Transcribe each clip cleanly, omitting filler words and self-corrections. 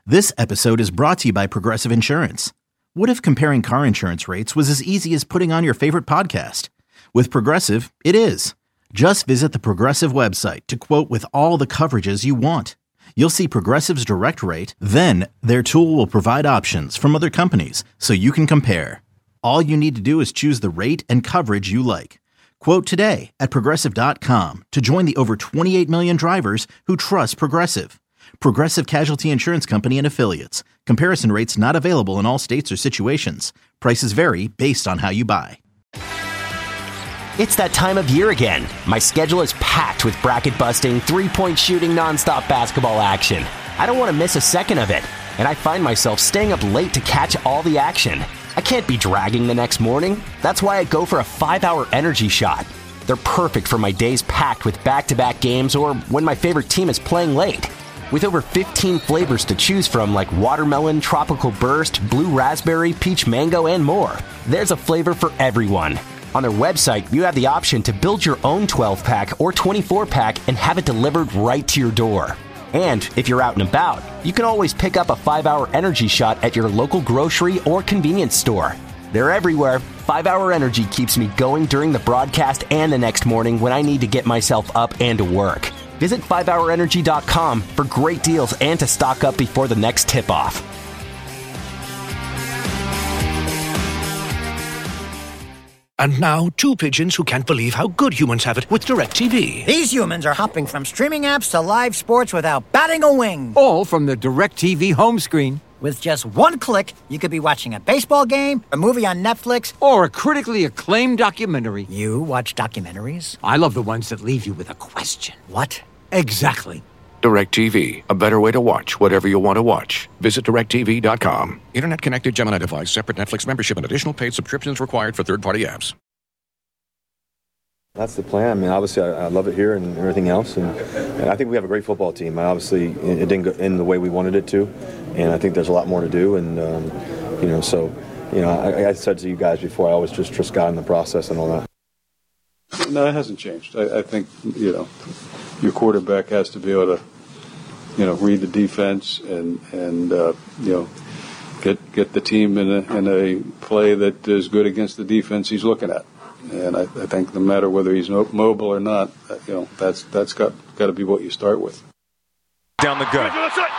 This episode is brought to you by Progressive Insurance. What if comparing car insurance rates was as easy as putting on your favorite podcast? With Progressive, it is. Just visit the Progressive website to quote with all the coverages you want. You'll see Progressive's direct rate, then their tool will provide options from other companies so you can compare. All you need to do is choose the rate and coverage you like. Quote today at Progressive.com to join the over 28 million drivers who trust Progressive. Progressive Casualty Insurance Company and Affiliates. Comparison rates not available in all states or situations. Prices vary based on how you buy. It's that time of year again. My schedule is packed with bracket-busting, three-point shooting, nonstop basketball action. I don't want to miss a second of it, and I find myself staying up late to catch all the action. I can't be dragging the next morning. That's why I go for a 5-hour energy shot. They're perfect for my days packed with back-to-back games or when my favorite team is playing late. With over 15 flavors to choose from like watermelon, tropical burst, blue raspberry, peach mango, and more, there's a flavor for everyone. On their website, you have the option to build your own 12-pack or 24-pack and have it delivered right to your door. And if you're out and about, you can always pick up a 5-hour energy shot at your local grocery or convenience store. They're everywhere. 5-hour energy keeps me going during the broadcast and the next morning when I need to get myself up and to work. Visit 5hourenergy.com for great deals and to stock up before the next tip-off. And now, two pigeons who can't believe how good humans have it with DirecTV. These humans are hopping from streaming apps to live sports without batting a wing. All from the DirecTV home screen. With just one click, you could be watching a baseball game, a movie on Netflix, or a critically acclaimed documentary. You watch documentaries? I love the ones that leave you with a question. What? Exactly. DirecTV, a better way to watch whatever you want to watch. Visit DirecTV.com. Internet-connected Gemini device, separate Netflix membership, and additional paid subscriptions required for third-party apps. That's the plan. I mean, obviously, I love it here and everything else, and I think we have a great football team. Obviously, it didn't go in the way we wanted it to, and I think there's a lot more to do. And I said to you guys before, I always just trust God in the process and all that. No, it hasn't changed. I think your quarterback has to be able to read the defense and get the team in a play that is good against the defense he's looking at. And I think no matter whether he's mobile or not, that's got to be what you start with. Down the gut.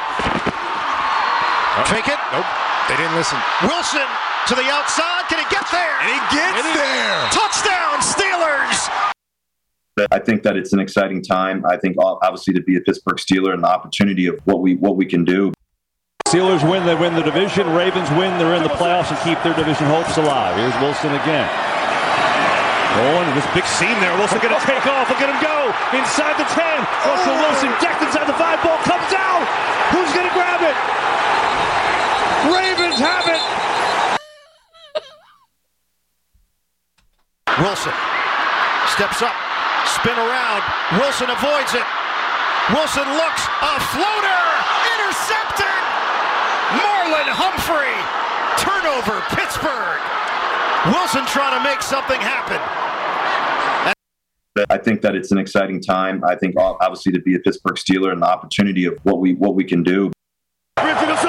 Fake it. Nope. They didn't listen. Wilson to the outside. Can he get there? And he gets there. Touchdown, Steelers. I think that it's an exciting time. I think obviously to be a Pittsburgh Steeler and the opportunity of what we can do. Steelers win, they win the division. Ravens win, they're in the playoffs and keep their division hopes alive. Here's Wilson again. Going this big seam there. Wilson going to take off. Look at him go. Inside the 10. Russell Wilson decked inside the 5. Ball comes out. Who's going to grab it? Ravens have it. Wilson steps up. Spin around. Wilson avoids it. Wilson looks. A floater. Intercepted. Marlon Humphrey. Turnover, Pittsburgh. Wilson trying to make something happen. I think that it's an exciting time. I think obviously to be a Pittsburgh Steeler and the opportunity of what we can do. Play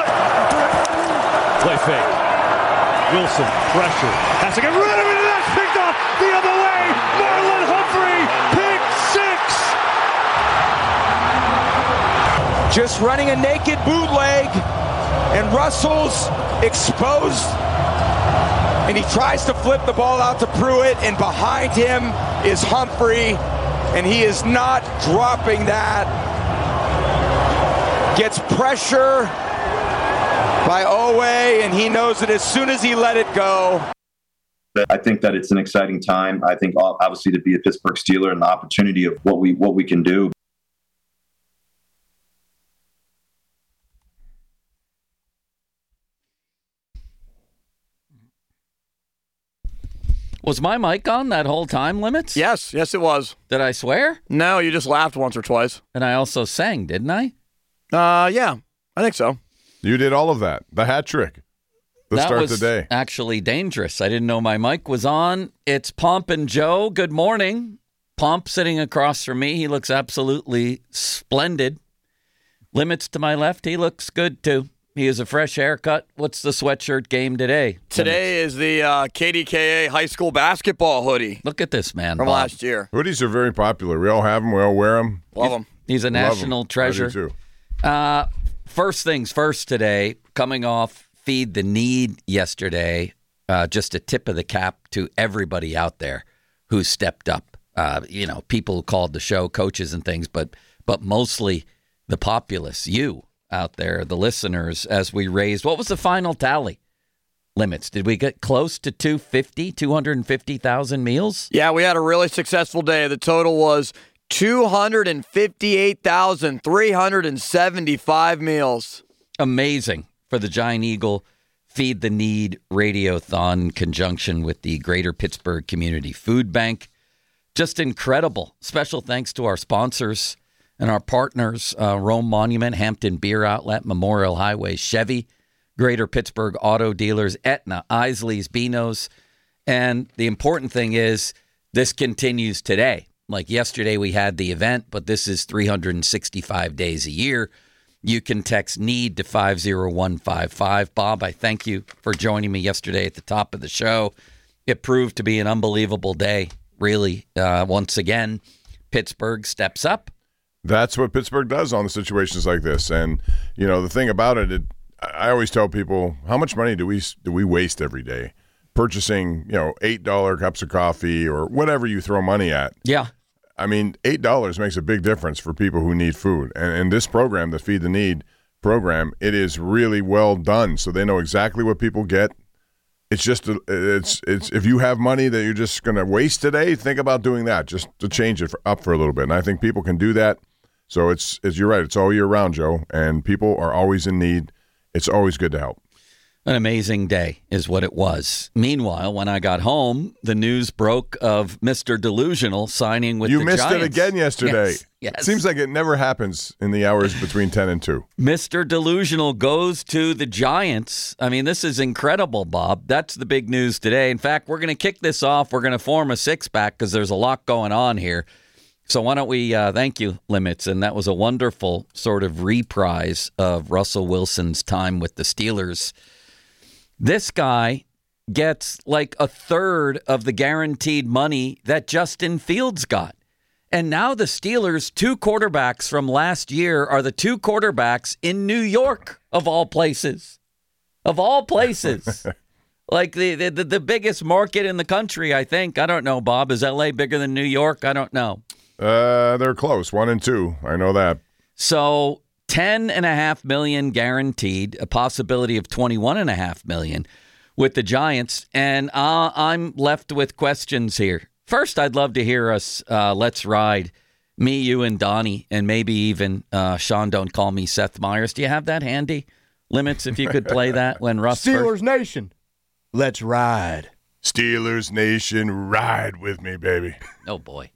fake. Wilson, pressure. Has to get rid of it, and that's picked off the other way. Marlon Humphrey, pick 6. Just running a naked bootleg, and Russell's exposed. And he tries to flip the ball out to Pruitt, and behind him is Humphrey, and he is not dropping that. Gets pressure by Owe, and he knows that as soon as he let it go. I think that it's an exciting time. I think obviously to be a Pittsburgh Steeler and the opportunity of what we can do. Was my mic on that whole time, Limits? Yes, it was. Did I swear? No, you just laughed once or twice. And I also sang, didn't I? Yeah, I think so. You did all of that. The hat trick. That Start was the day. Actually dangerous. I didn't know my mic was on. It's Pomp and Joe. Good morning. Pomp sitting across from me. He looks absolutely splendid. Limits to my left. He looks good too. He has a fresh haircut. What's the sweatshirt game today? Today is the KDKA high school basketball hoodie. Look at this, man. From Bob. last year. Hoodies are very popular. We all have them. We all wear them. Love them. He's a national treasure. I do too. First things first today, coming off Feed the Need yesterday, just a tip of the cap to everybody out there who stepped up. People who called the show, coaches and things, but mostly the populace, you out there, the listeners, as we raised. What was the final tally? Limits. Did we get close to 250,000 meals? Yeah, we had a really successful day. The total was 258,375 meals. Amazing for the Giant Eagle Feed the Need Radiothon in conjunction with the Greater Pittsburgh Community Food Bank. Just incredible. Special thanks to our sponsors and our partners, Rome Monument, Hampton Beer Outlet, Memorial Highway, Chevy, Greater Pittsburgh Auto Dealers, Aetna, Isley's, Beano's. And the important thing is this continues today. Like yesterday we had the event, but this is 365 days a year. You can text NEED to 50155. Bob, I thank you for joining me yesterday at the top of the show. It proved to be an unbelievable day, really. Once again, Pittsburgh steps up. That's what Pittsburgh does on the situations like this. And, the thing about it, I always tell people, how much money do we waste every day purchasing, $8 cups of coffee or whatever you throw money at? Yeah. I mean, $8 makes a big difference for people who need food. And this program, the Feed the Need program, it is really well done. So they know exactly what people get. It's just, it's if you have money that you're just going to waste today, think about doing that just to change it up for a little bit. And I think people can do that. So it's you're right. It's all year round, Joe, and people are always in need. It's always good to help. An amazing day is what it was. Meanwhile, when I got home, the news broke of Mr. Delusional signing with the Giants. You missed it again yesterday. Yes. Seems like it never happens in the hours between 10 and 2. Mr. Delusional goes to the Giants. I mean, this is incredible, Bob. That's the big news today. In fact, we're going to kick this off. We're going to form a six-pack because there's a lot going on here. So why don't we thank you, Limits. And that was a wonderful sort of reprise of Russell Wilson's time with the Steelers. This guy gets like a third of the guaranteed money that Justin Fields got. And now the Steelers' two quarterbacks from last year are the two quarterbacks in New York, of all places. Of all places. Like the biggest market in the country, I think. I don't know, Bob. Is L.A. bigger than New York? I don't know. They're close, 1 and 2. I know that. So $10.5 million guaranteed, a possibility of $21.5 million with the Giants. And I'm left with questions here. First, I'd love to hear us let's ride, me, you, and Donnie, and maybe even Sean, don't call me Seth Meyers. Do you have that handy? Limits, if you could play that when Russ Steelers Nation, let's ride. Steelers Nation, ride with me, baby. Oh, boy.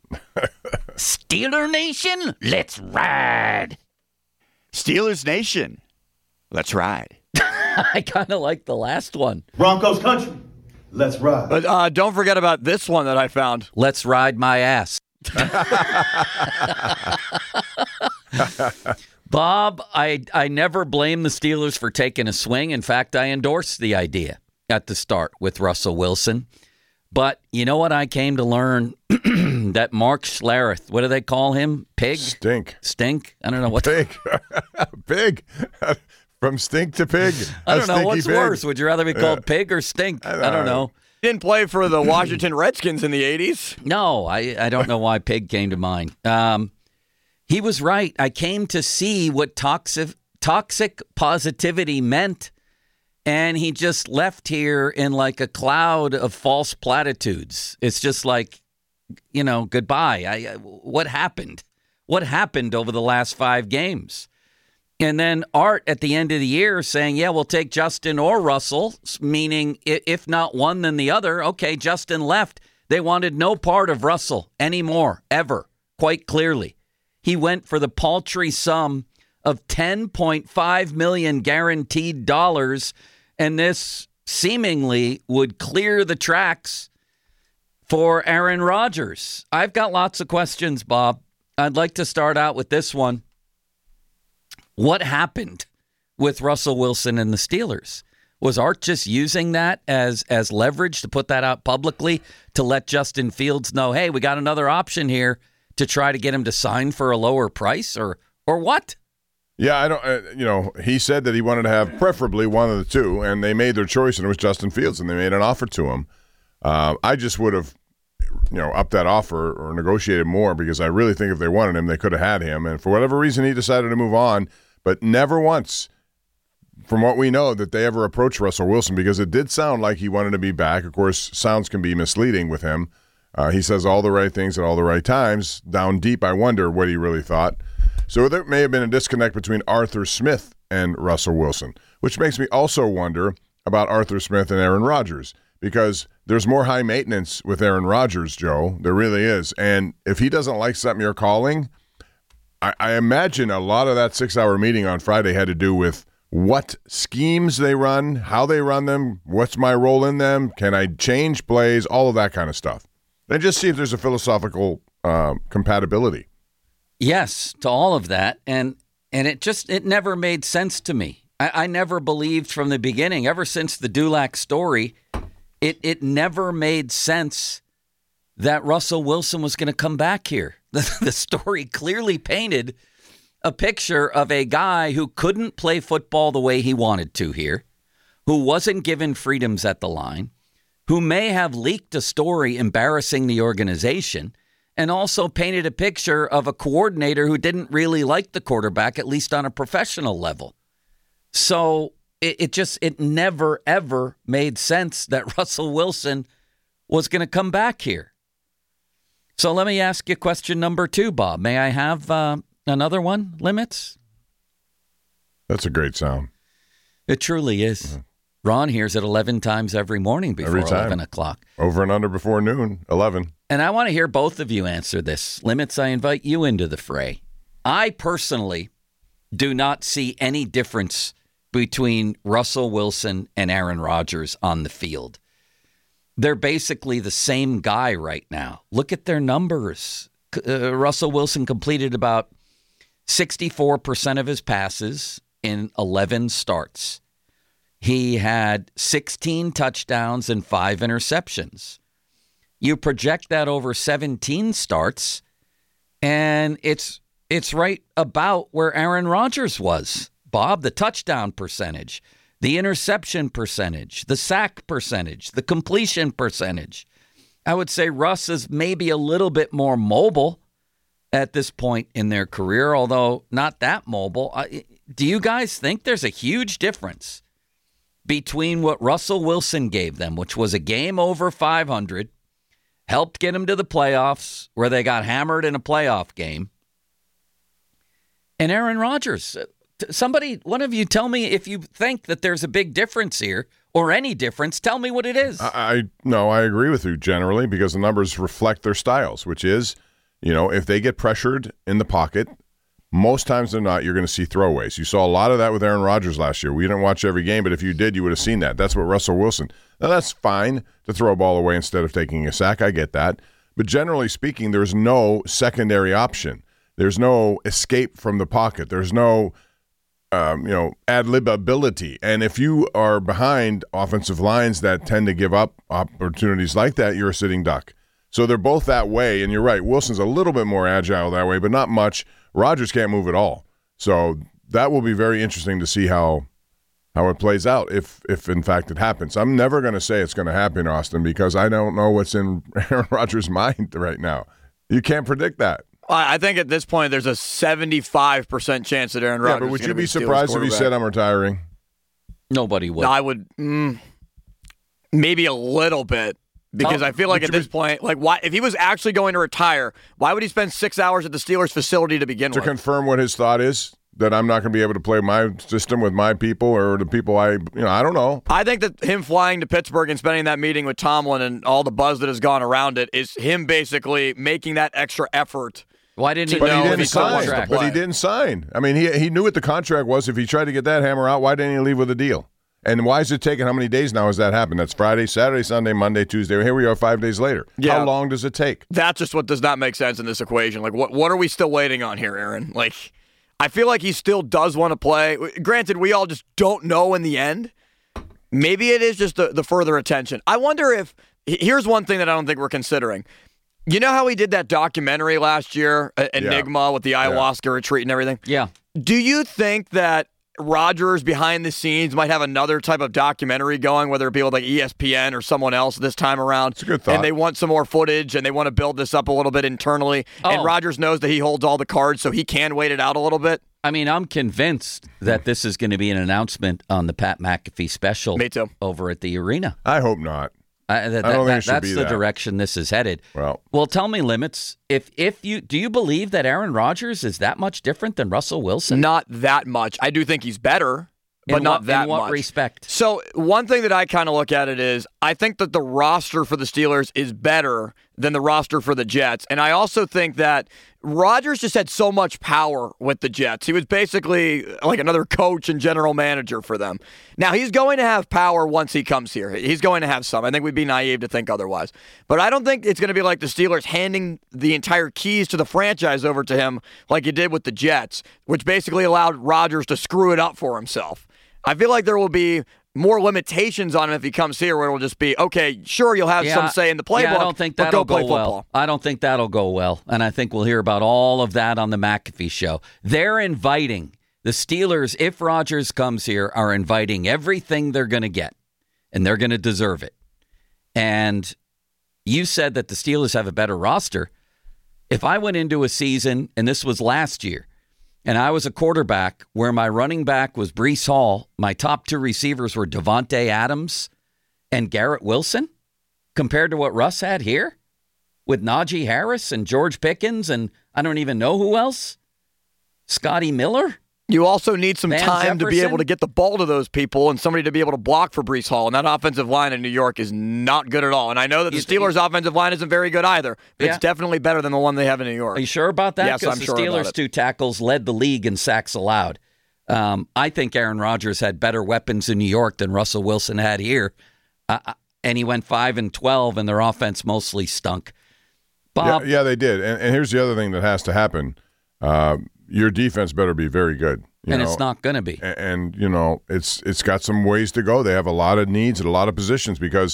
Steeler Nation, let's ride. Steelers Nation, let's ride. I kind of like the last one. Broncos country, let's ride. But don't forget about this one that I found. Let's ride my ass. Bob, I never blame the Steelers for taking a swing. In fact, I endorsed the idea at the start with Russell Wilson. But you know what I came to learn? That Mark Schlereth, what do they call him? Pig? Stink? I don't know what. Pig. Pig. From stink to pig. I don't know. What's pig. Worse? Would you rather be called pig or stink? I don't know. Didn't play for the Washington Redskins in the 80s. No, I don't know why pig came to mind. He was right. I came to see what toxic positivity meant. And he just left here in like a cloud of false platitudes. It's just like, goodbye. What happened? What happened over the last 5 games? And then Art at the end of the year saying, yeah, we'll take Justin or Russell, meaning if not one, then the other. Okay, Justin left. They wanted no part of Russell anymore, ever, quite clearly. He went for the paltry sum of $10.5 million guaranteed dollars, and this seemingly would clear the tracks for Aaron Rodgers. I've got lots of questions, Bob. I'd like to start out with this one. What happened with Russell Wilson and the Steelers? Was Art just using that as leverage to put that out publicly to let Justin Fields know, hey, we got another option here to try to get him to sign for a lower price, or what? Yeah, I don't. He said that he wanted to have preferably one of the two, and they made their choice, and it was Justin Fields, and they made an offer to him. I just would have, upped that offer or negotiated more, because I really think if they wanted him, they could have had him. And for whatever reason, he decided to move on, but never once, from what we know, that they ever approached Russell Wilson, because it did sound like he wanted to be back. Of course, sounds can be misleading with him. He says all the right things at all the right times. Down deep, I wonder what he really thought. So there may have been a disconnect between Arthur Smith and Russell Wilson, which makes me also wonder about Arthur Smith and Aaron Rodgers, because there's more high maintenance with Aaron Rodgers, Joe. There really is. And if he doesn't like something you're calling, I imagine a lot of that 6-hour meeting on Friday had to do with what schemes they run, how they run them, what's my role in them, can I change plays, all of that kind of stuff. And just see if there's a philosophical compatibility. Yes, to all of that. And it never made sense to me. I never believed from the beginning, ever since the Dulac story, it never made sense that Russell Wilson was going to come back here. The story clearly painted a picture of a guy who couldn't play football the way he wanted to here, who wasn't given freedoms at the line, who may have leaked a story embarrassing the organization, and also painted a picture of a coordinator who didn't really like the quarterback, at least on a professional level. So it never, ever made sense that Russell Wilson was going to come back here. So let me ask you question number 2, Bob. May I have another one, Limits? That's a great sound. It truly is. Mm-hmm. Ron hears it 11 times every morning before 11 o'clock. Over and under before noon, 11. And I want to hear both of you answer this. Limits, I invite you into the fray. I personally do not see any difference between Russell Wilson and Aaron Rodgers on the field. They're basically the same guy right now. Look at their numbers. Russell Wilson completed about 64% of his passes in 11 starts. He had 16 touchdowns and 5 interceptions. You project that over 17 starts, and it's right about where Aaron Rodgers was. Bob, the touchdown percentage, the interception percentage, the sack percentage, the completion percentage. I would say Russ is maybe a little bit more mobile at this point in their career, although not that mobile. Do you guys think there's a huge difference between what Russell Wilson gave them, which was a game over 500, helped get them to the playoffs where they got hammered in a playoff game, and Aaron Rodgers? Somebody, one of you, tell me if you think that there's a big difference here or any difference. Tell me what it is. No, I agree with you generally, because the numbers reflect their styles, which is, if they get pressured in the pocket, most times than not, you're going to see throwaways. You saw a lot of that with Aaron Rodgers last year. We didn't watch every game, but if you did, you would have seen that. That's what Russell Wilson. Now, that's fine to throw a ball away instead of taking a sack. I get that. But generally speaking, there's no secondary option. There's no escape from the pocket. There's no ad-lib ability. And if you are behind offensive lines that tend to give up opportunities like that, you're a sitting duck. So they're both that way, and you're right. Wilson's a little bit more agile that way, but not much. Rodgers can't move at all. So that will be very interesting to see how it plays out, if in fact it happens. I'm never going to say it's going to happen, Austin, because I don't know what's in Aaron Rodgers' mind right now. You can't predict that. I think at this point there's a 75% chance that Aaron Rodgers. Yeah, but would you be surprised if he said, "I'm retiring"? Nobody would. No, I would. Maybe a little bit, because I feel like at this point, why, if he was actually going to retire, why would he spend 6 hours at the Steelers facility to begin with? To confirm what his thought is, that I'm not going to be able to play my system with my people or the people I don't know. I think that him flying to Pittsburgh and spending that meeting with Tomlin and all the buzz that has gone around it is him basically making that extra effort. Why didn't he? But he didn't sign. But he didn't sign. I mean, he knew what the contract was. If he tried to get that hammer out, why didn't he leave with a deal? And why is it taking, how many days now has that happened? That's Friday, Saturday, Sunday, Monday, Tuesday. Here we are 5 days later. Yeah. How long does it take? That's just what does not make sense in this equation. What are we still waiting on here, Aaron? I feel like he still does want to play. Granted, we all just don't know in the end. Maybe it is just the further attention. I wonder if, here's one thing that I don't think we're considering. You know how he did that documentary last year, Enigma, with the ayahuasca retreat and everything? Yeah. Do you think that Rodgers behind the scenes might have another type of documentary going, whether it be with like ESPN or someone else this time around? It's a good thought. And they want some more footage and they want to build this up a little bit internally. And Rodgers knows that he holds all the cards, so he can wait it out a little bit. I mean, I'm convinced that this is going to be an announcement on the Pat McAfee special. Me too. Over at the arena. I hope not. I don't think it should be the direction this is headed. Well, tell me, Limits, do you believe that Aaron Rodgers is that much different than Russell Wilson? Not that much. I do think he's better, but not that much. In what respect? So one thing that I kind of look at it is I think that the roster for the Steelers is better than the roster for the Jets. And I also think that Rodgers just had so much power with the Jets. He was basically like another coach and general manager for them. Now, he's going to have power once he comes here. He's going to have some. I think we'd be naive to think otherwise. But I don't think it's going to be like the Steelers handing the entire keys to the franchise over to him like he did with the Jets, which basically allowed Rodgers to screw it up for himself. I feel like there will be more limitations on him if he comes here, where it'll just be, okay, sure, you'll have some say in the playbook, I don't think that'll go play well. football. I don't think that'll go well, and I think we'll hear about all of that on the McAfee show. They're inviting, the Steelers, if Rodgers comes here, are inviting everything they're going to get, and they're going to deserve it. And you said that the Steelers have a better roster. If I went into a season, and this was last year, and I was a quarterback where my running back was Breece Hall, my top two receivers were Devontae Adams and Garrett Wilson, compared to what Russ had here with Najee Harris and George Pickens and I don't even know who else, Scotty Miller. You also need some Van time to be Jefferson? able to get the ball to those people and somebody to be able to block for Breece Hall. And that offensive line in New York is not good at all. And I know that the Steelers' offensive line isn't very good either. But it's definitely better than the one they have in New York. Are you sure about that? Yes, I'm Because sure the about Steelers' it. two tackles led the league in sacks allowed. I think Aaron Rodgers had better weapons in New York than Russell Wilson had here. And he went 5-12, and their offense mostly stunk. Bob? Yeah, they did. And here's the other thing that has to happen. Your defense better be very good. It's not going to be. And it's got some ways to go. They have a lot of needs at a lot of positions because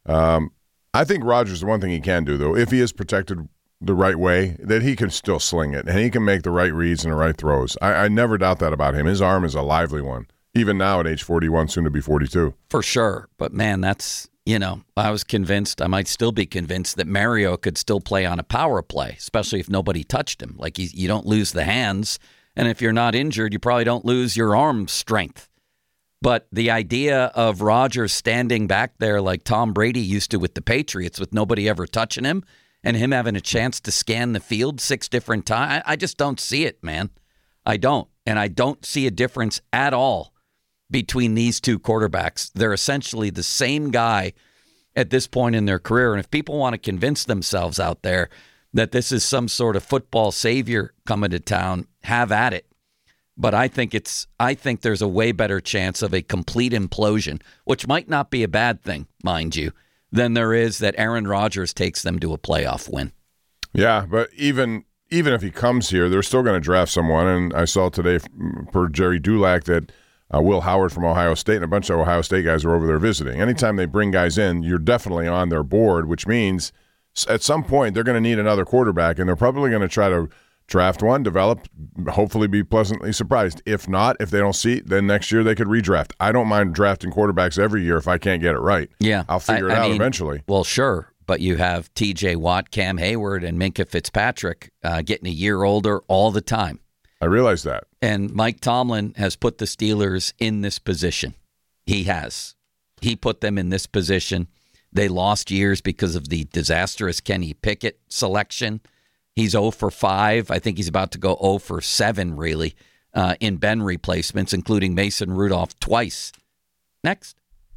I think Rodgers, the one thing he can do, though, if he is protected the right way, that he can still sling it, and he can make the right reads and the right throws. I never doubt that about him. His arm is a lively one, even now at age 41, soon to be 42. For sure. But, man, that's, I was convinced, I might still be convinced that Mario could still play on a power play, especially if nobody touched him. Like, you don't lose the hands. And if you're not injured, you probably don't lose your arm strength. But the idea of Rodgers standing back there like Tom Brady used to with the Patriots with nobody ever touching him and him having a chance to scan the field 6 different times, I just don't see it, man. I don't. And I don't see a difference at all between these two quarterbacks. They're essentially the same guy at this point in their career. And if people want to convince themselves out there that this is some sort of football savior coming to town, have at it. But I think there's a way better chance of a complete implosion, which might not be a bad thing, mind you, than there is that Aaron Rodgers takes them to a playoff win. Yeah, but even if he comes here, they're still going to draft someone. And I saw today per Jerry Dulac that Will Howard from Ohio State and a bunch of Ohio State guys are over there visiting. Anytime they bring guys in, you're definitely on their board, which means at some point they're going to need another quarterback, and they're probably going to try to draft one, develop, hopefully be pleasantly surprised. If not, if they don't see, then next year they could redraft. I don't mind drafting quarterbacks every year if I can't get it right. Yeah. I'll figure it out eventually. Well, sure, but you have T.J. Watt, Cam Hayward, and Minkah Fitzpatrick getting a year older all the time. I realize that. And Mike Tomlin has put the Steelers in this position. He has. He put them in this position. They lost years because of the disastrous Kenny Pickett selection. He's 0 for 5. I think he's about to go 0 for 7, really, in Ben replacements, including Mason Rudolph twice. Next.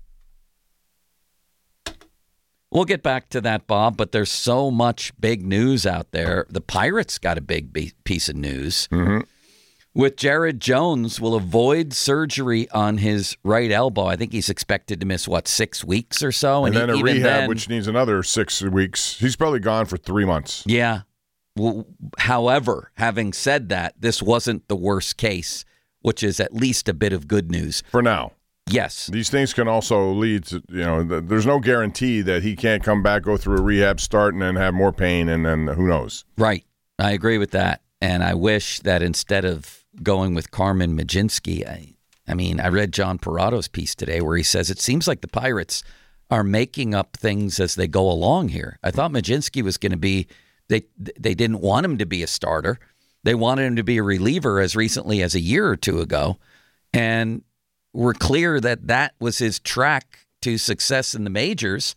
We'll get back to that, Bob, but there's so much big news out there. The Pirates got a big piece of news. Mm-hmm. With Jared Jones will avoid surgery on his right elbow. I think he's expected to miss, 6 weeks or so? And then a rehab, which needs another 6 weeks. He's probably gone for 3 months. Yeah. However, having said that, this wasn't the worst case, which is at least a bit of good news. For now. Yes. These things can also lead to, there's no guarantee that he can't come back, go through a rehab start, and then have more pain, and then who knows? Right. I agree with that. And I wish that instead of going with Carmen Mlodzinski, I read John Parato's piece today where he says it seems like the Pirates are making up things as they go along here. I thought Mlodzinski was going to be, they didn't want him to be a starter. They wanted him to be a reliever as recently as a year or two ago. And we're clear that that was his track to success in the majors.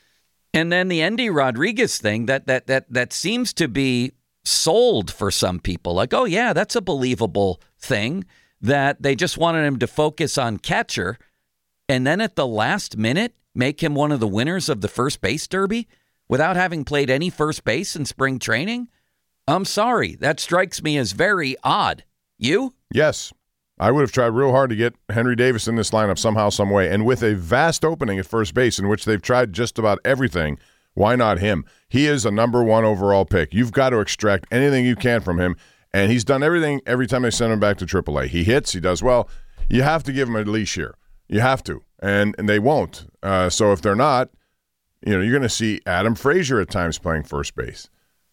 And then the Endy Rodriguez thing, that seems to be sold for some people. Like, oh, yeah, that's a believable thing, that they just wanted him to focus on catcher. And then at the last minute, make him one of the winners of the first base derby without having played any first base in spring training? I'm sorry. That strikes me as very odd. You? Yes. I would have tried real hard to get Henry Davis in this lineup somehow, some way. And with a vast opening at first base in which they've tried just about everything, why not him? He is a number 1 overall pick. You've got to extract anything you can from him. And he's done everything every time they send him back to AAA. He hits. He does well. You have to give him a leash here. You have to. And they won't. So if they're not, you're going to see Adam Frazier at times playing first base.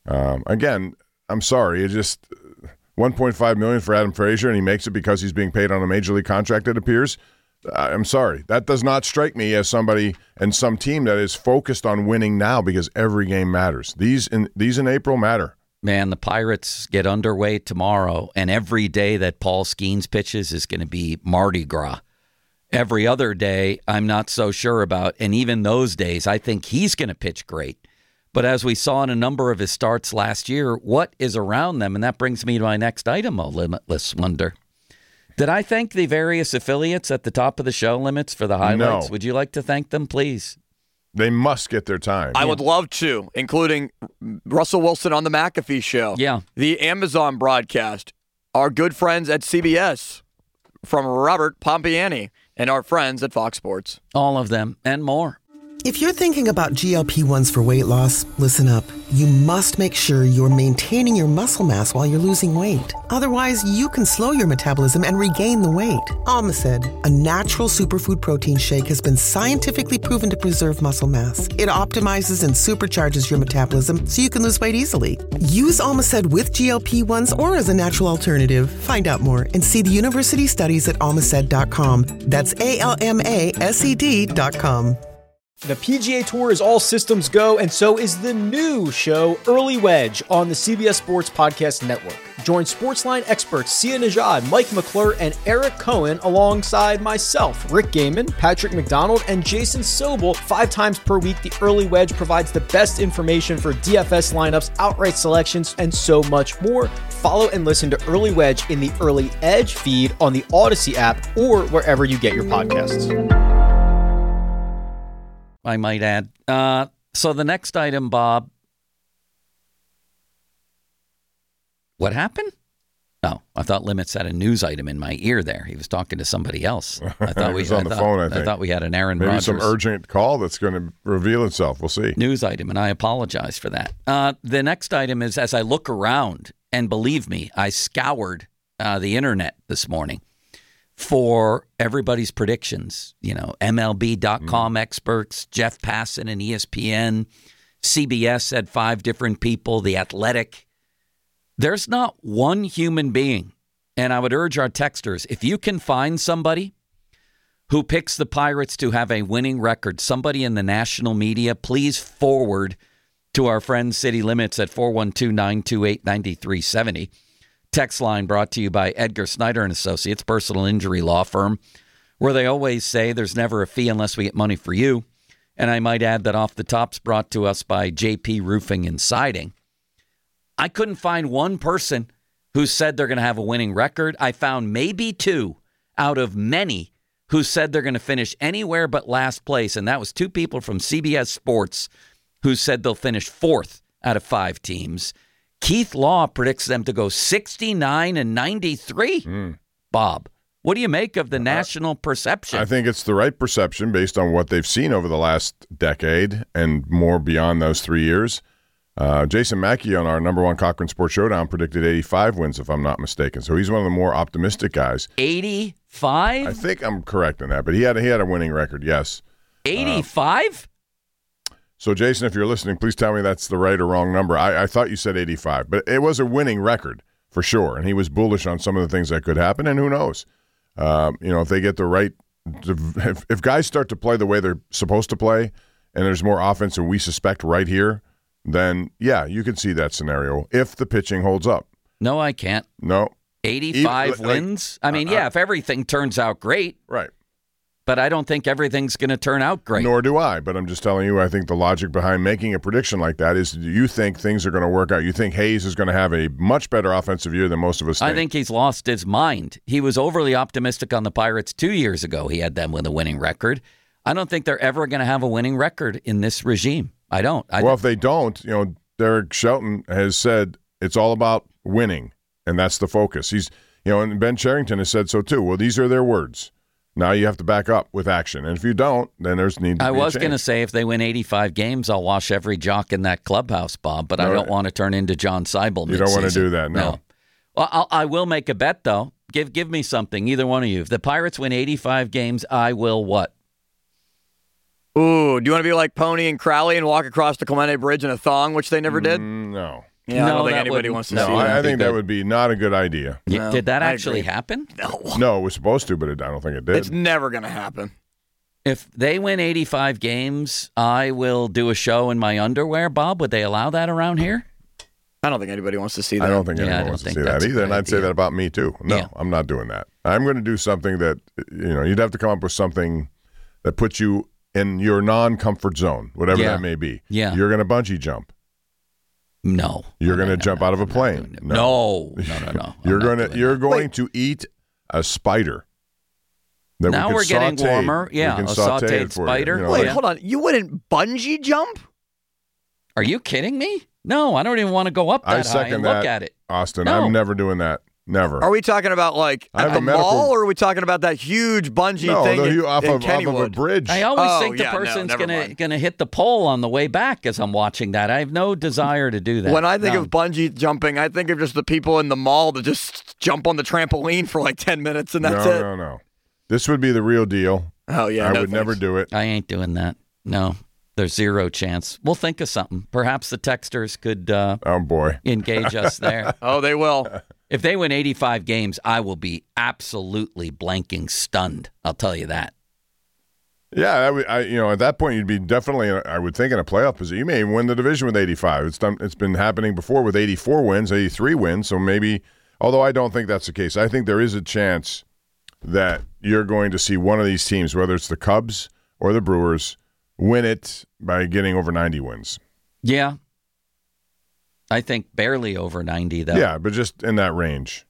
Again, I'm sorry. It just $1.5 million for Adam Frazier, and he makes it because he's being paid on a major league contract, it appears. I'm sorry. That does not strike me as somebody and some team that is focused on winning now because every game matters. These in April matter. Man, the Pirates get underway tomorrow, and every day that Paul Skeens pitches is going to be Mardi Gras. Every other day, I'm not so sure about, and even those days, I think he's going to pitch great. But as we saw in a number of his starts last year, what is around them? And that brings me to my next item, Limitless Wonder. Did I thank the various affiliates at the top of the show, Limits, for the highlights? No. Would you like to thank them, please? They must get their time. I would love to, including Russell Wilson on the McAfee show. Yeah. The Amazon broadcast, our good friends at CBS, from Robert Pompiani, and our friends at Fox Sports. All of them and more. If you're thinking about GLP-1s for weight loss, listen up. You must make sure you're maintaining your muscle mass while you're losing weight. Otherwise, you can slow your metabolism and regain the weight. Almacid, a natural superfood protein shake, has been scientifically proven to preserve muscle mass. It optimizes and supercharges your metabolism so you can lose weight easily. Use Almacid with GLP-1s or as a natural alternative. Find out more and see the university studies at almacid.com. That's ALMASED.com. The PGA Tour is all systems go, and so is the new show, Early Wedge, on the CBS Sports Podcast Network. Join Sportsline experts Sia Nejad, Mike McClure, and Eric Cohen alongside myself, Rick Gaiman, Patrick McDonald, and Jason Sobel 5 times per week. The Early Wedge provides the best information for DFS lineups, outright selections, and so much more. Follow and listen to Early Wedge in the Early Edge feed on the Odyssey app or wherever you get your podcasts. I might add. So the next item, Bob. What happened? Oh, I thought Limits had a news item in my ear there. He was talking to somebody else. I thought he was on the phone, I think. I thought we had an Aaron Maybe Rodgers. some urgent call that's going to reveal itself. We'll see. News item, and I apologize for that. The next item is, as I look around, and believe me, I scoured the internet this morning for everybody's predictions. MLB.com experts, Jeff Passan and ESPN, CBS had 5 different people, The Athletic. There's not one human being, and I would urge our texters, if you can find somebody who picks the Pirates to have a winning record, somebody in the national media, please forward to our friend City Limits at 412-928-9370. Text line brought to you by Edgar Snyder and Associates, personal injury law firm, where they always say there's never a fee unless we get money for you. And I might add that Off the Top's brought to us by JP Roofing and Siding. I couldn't find one person who said they're going to have a winning record. I found maybe 2 out of many who said they're going to finish anywhere but last place. And that was 2 people from CBS Sports who said they'll finish 4th out of 5 teams. Keith Law predicts them to go 69-93. Bob, what do you make of the national perception? I think it's the right perception based on what they've seen over the last decade and more beyond those 3 years. Jason Mackey on our number one Cochran Sports Showdown predicted 85 wins, if I'm not mistaken. So he's one of the more optimistic guys. 85? I think I'm correct in that, but he had a winning record, yes. 85? So, Jason, if you're listening, please tell me that's the right or wrong number. I thought you said 85, but it was a winning record for sure, and he was bullish on some of the things that could happen, and who knows? If they get the right – if guys start to play the way they're supposed to play and there's more offense than we suspect right here, then, yeah, you can see that scenario if the pitching holds up. No, I can't. No. 85 wins? I mean, if everything turns out great. Right. But I don't think everything's going to turn out great. Nor do I, but I'm just telling you, I think the logic behind making a prediction like that is you think things are going to work out. You think Hayes is going to have a much better offensive year than most of us think. I think he's lost his mind. He was overly optimistic on the Pirates 2 years ago. He had them with a winning record. I don't think they're ever going to have a winning record in this regime. I don't. If they don't, Derek Shelton has said it's all about winning, and that's the focus. He's, and Ben Cherington has said so too. Well, these are their words. Now you have to back up with action. And if you don't, then there's need to be a change. I was going to say if they win 85 games, I'll wash every jock in that clubhouse, Bob, but I don't want to turn into John Seibel. You don't want to do that, no. Well, I will make a bet, though. Give me something, either one of you. If the Pirates win 85 games, I will what? Ooh, do you want to be like Pony and Crowley and walk across the Clemente Bridge in a thong, which they never did? No. Yeah, I don't think anybody wants to see that. I think that would be not a good idea. No, did that actually happen? No, it was supposed to, but I don't think it did. It's never going to happen. If they win 85 games, I will do a show in my underwear, Bob. Would they allow that around here? I don't think anybody wants to see that. I don't think anyone wants to see that either, and I'd say that about me too. No, I'm not doing that. I'm going to do something that, you'd have to come up with something that puts you in your non-comfort zone, whatever that may be. Yeah. You're going to bungee jump. No. You're going to jump out of a plane. No. You're going to eat a spider. Now we're getting warmer. Yeah, a sauteed spider. Wait, hold on. You wouldn't bungee jump? Are you kidding me? No, I don't even want to go up that high and look at it. Austin, No. I'm never doing that. Never. Are we talking about at the mall, or are we talking about that huge bungee thing off of a bridge? I always think the person's gonna hit the pole on the way back as I'm watching that. I have no desire to do that. When I think of bungee jumping, I think of just the people in the mall that just jump on the trampoline for like 10 minutes and that's it. No. This would be the real deal. Oh, yeah. I would never do it. I ain't doing that. No. There's zero chance. We'll think of something. Perhaps the texters could engage us there. Oh, they will. If they win 85 games, I will be absolutely blanking stunned. I'll tell you that. Yeah, at that point, you'd be definitely, I would think, in a playoff position. You may even win the division with 85. It's been happening before with 84 wins, 83 wins. So maybe, although I don't think that's the case, I think there is a chance that you're going to see one of these teams, whether it's the Cubs or the Brewers, win it by getting over 90 wins. Yeah. I think barely over 90, though. Yeah, but just in that range.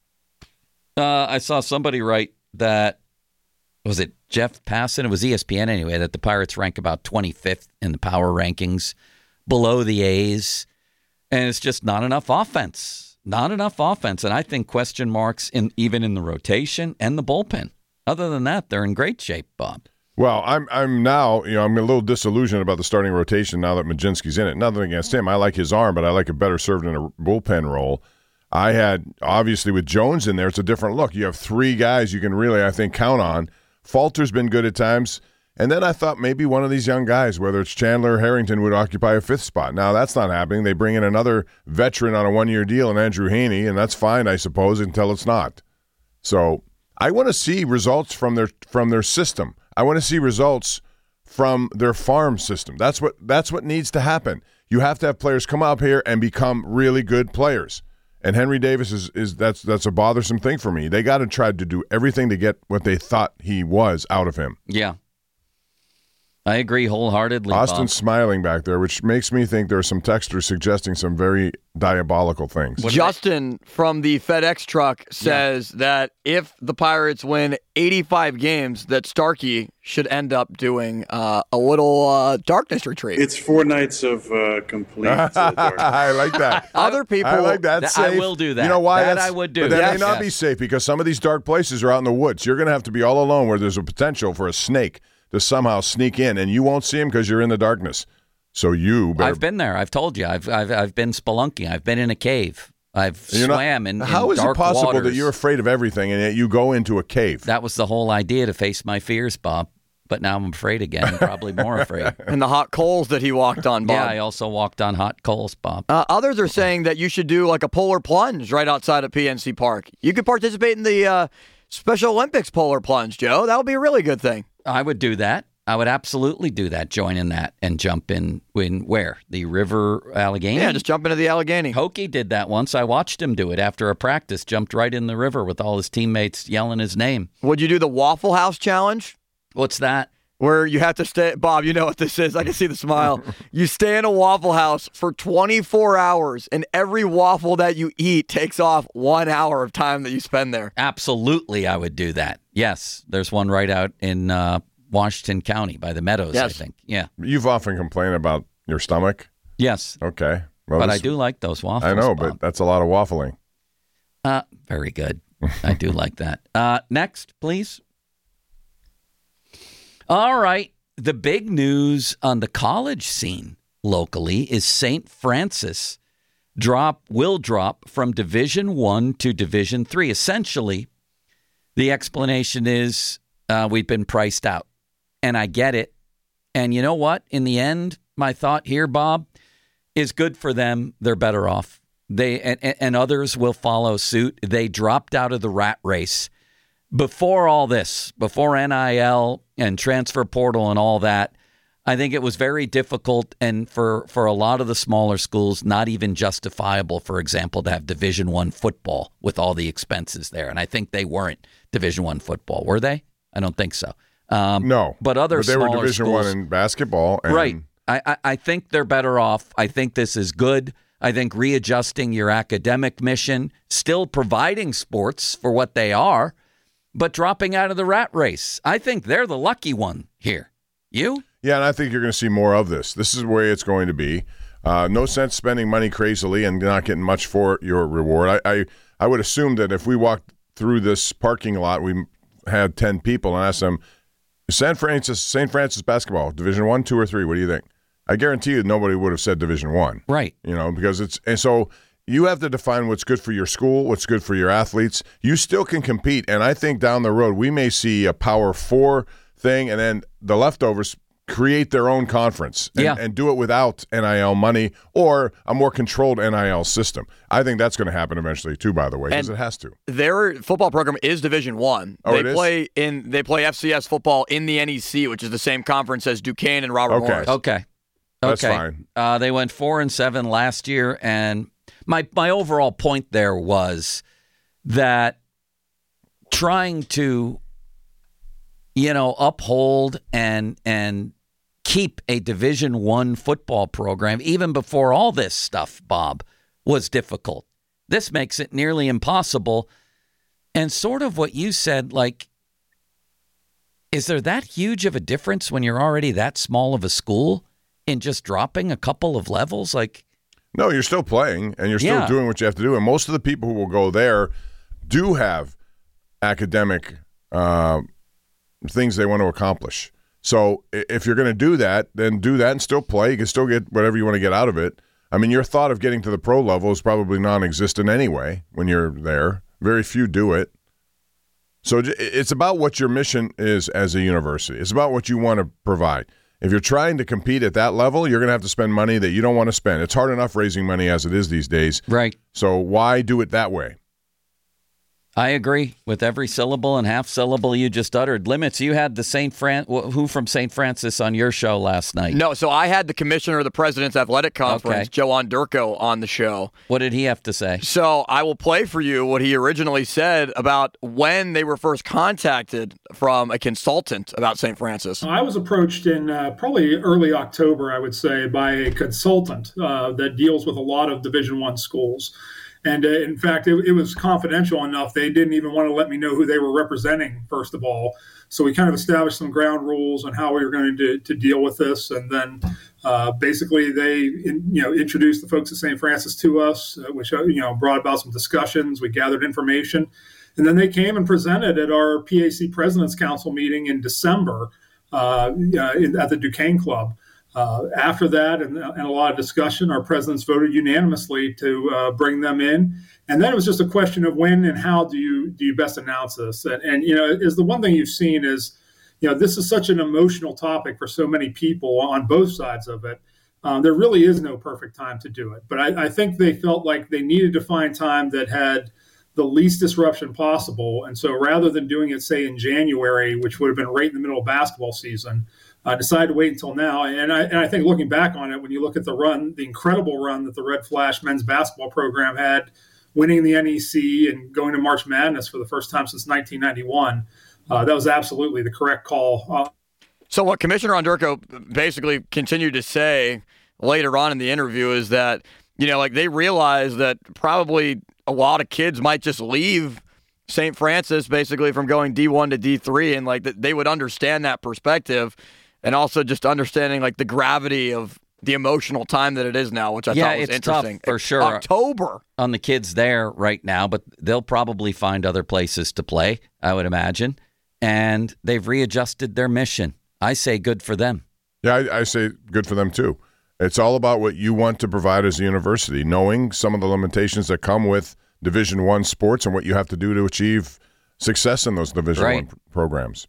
I saw somebody write that, was it Jeff Passan? It was ESPN anyway, that the Pirates rank about 25th in the power rankings, below the A's. And it's just not enough offense. Not enough offense. And I think question marks even in the rotation and the bullpen. Other than that, they're in great shape, Bob. Well, I'm now, I'm a little disillusioned about the starting rotation now that Majinski's in it. Nothing against him. I like his arm, but I like it better served in a bullpen role. I had, obviously, with Jones in there, it's a different look. You have three guys you can really, I think, count on. Falter's been good at times. And then I thought maybe one of these young guys, whether it's Chandler or Harrington, would occupy a fifth spot. Now, that's not happening. They bring in another veteran on a one-year deal in Andrew Haney, and that's fine, I suppose, until it's not. So I want to see results from their system. I want to see results from their farm system. That's what needs to happen. You have to have players come up here and become really good players. And Henry Davis is that's a bothersome thing for me. They got to try to do everything to get what they thought he was out of him. Yeah. I agree wholeheartedly. Austin's Bob. smiling back there, which makes me think there are some texters suggesting some very diabolical things. Justin from the FedEx truck says that if the Pirates win 85 games, that Starkey should end up doing a little darkness retreat. It's 4 nights of complete darkness. I like that. Other people. I like that. Safe. I will do that. You know why? That I would do. But that may not be safe because some of these dark places are out in the woods. You're going to have to be all alone where there's a potential for a snake to somehow sneak in, and you won't see him because you're in the darkness. So I've been there. I've told you. I've been spelunking. I've been in a cave. I've swam in How is dark it possible waters. that you're afraid of everything and yet you go into a cave? That was the whole idea, to face my fears, Bob. But now I'm afraid again, probably more afraid. And the hot coals that he walked on, Bob. Yeah, I also walked on hot coals, Bob. Others are saying that you should do like a polar plunge right outside of PNC Park. You could participate in the Special Olympics polar plunge, Joe. That would be a really good thing. I would do that. I would absolutely do that, join in that, and jump in where? The River Allegheny? Yeah, just jump into the Allegheny. Hokie did that once. I watched him do it after a practice, jumped right in the river with all his teammates yelling his name. Would you do the Waffle House Challenge? What's that? Where you have to stay, Bob, you know what this is. I can see the smile. You stay in a Waffle House for 24 hours, and every waffle that you eat takes off 1 hour of time that you spend there. Absolutely, I would do that. Yes, there's one right out in Washington County by the Meadows, Yes. I think. Yeah. You've often complained about your stomach. Yes. Okay. Well, but I do like those waffles, I know, Bob. but that's a lot of waffling. Very good. I do like that. Next, please. All right. The big news on the college scene locally is St. Francis will drop from Division I to Division III. Essentially, the explanation is we've been priced out. And I get it. And you know what? In the end, my thought here, Bob, is good for them. They're better off. They and others will follow suit. They dropped out of the rat race. Before all this, before NIL and transfer portal and all that, I think it was very difficult and for a lot of the smaller schools, not even justifiable, for example, to have Division I football with all the expenses there. And I think they weren't Division I football, were they? I don't think so. No. But they were Division schools, I in basketball. And right. I think they're better off. I think this is good. I think readjusting your academic mission, still providing sports for what they are, but dropping out of the rat race. I think they're the lucky one here. You? Yeah, and I think you're going to see more of this. This is the way it's going to be. No sense spending money crazily and not getting much for your reward. I would assume that if we walked through this parking lot, we had 10 people and asked them, St. Francis basketball, Division I, 2, or 3, what do you think? I guarantee you nobody would have said Division I. Right. Because and so you have to define what's good for your school, what's good for your athletes. You still can compete, and I think down the road we may see a Power 4 thing, and then the leftovers create their own conference and do it without NIL money or a more controlled NIL system. I think that's going to happen eventually too, by the way, because it has to. Their football program is Division I. Oh, they play FCS football in the NEC, which is the same conference as Duquesne and Robert Morris. Okay. That's fine. They went 4-7 last year, and my overall point there was that trying to uphold and keep a Division I football program, even before all this stuff, Bob, was difficult. This makes it nearly impossible. And sort of what you said, like, is there that huge of a difference when you're already that small of a school in just dropping a couple of levels? Like, no, you're still playing and you're still doing what you have to do. And most of the people who will go there do have academic things they want to accomplish. So if you're going to do that, then do that and still play. You can still get whatever you want to get out of it. I mean, your thought of getting to the pro level is probably non-existent anyway when you're there. Very few do it. So it's about what your mission is as a university. It's about what you want to provide. If you're trying to compete at that level, you're going to have to spend money that you don't want to spend. It's hard enough raising money as it is these days. Right. So why do it that way? I agree with every syllable and half syllable you just uttered. Limits, you had the who from St. Francis on your show last night? No, so I had the commissioner of the President's Athletic Conference, Joe Ondurko, on the show. What did he have to say? So I will play for you what he originally said about when they were first contacted from a consultant about St. Francis. I was approached in probably early October, I would say, by a consultant that deals with a lot of Division I schools. And in fact, it was confidential enough. They didn't even want to let me know who they were representing, first of all. So we kind of established some ground rules on how we were going to deal with this. And then basically they introduced the folks at St. Francis to us, which brought about some discussions. We gathered information. And then they came and presented at our PAC President's Council meeting in December at the Duquesne Club. After that, and a lot of discussion, our presidents voted unanimously to bring them in. And then it was just a question of when and how do you best announce this? And is the one thing you've seen is, this is such an emotional topic for so many people on both sides of it. There really is no perfect time to do it. But I think they felt like they needed to find time that had the least disruption possible. And so rather than doing it, say, in January, which would have been right in the middle of basketball season, decided to wait until now. And I think looking back on it, when you look at the incredible run that the Red Flash men's basketball program had, winning the NEC and going to March Madness for the first time since 1991, that was absolutely the correct call. So what Commissioner Onderko basically continued to say later on in the interview is that, they realized that probably a lot of kids might just leave St. Francis basically from going D1 to D3, and that they would understand that perspective, and also just understanding the gravity of the emotional time that it is now, which I thought was interesting. Tough for sure. October on the kids there right now, but they'll probably find other places to play, I would imagine, and they've readjusted their mission. I say good for them. Yeah, I say good for them too. It's all about what you want to provide as a university, knowing some of the limitations that come with Division I sports and what you have to do to achieve success in those Division I programs.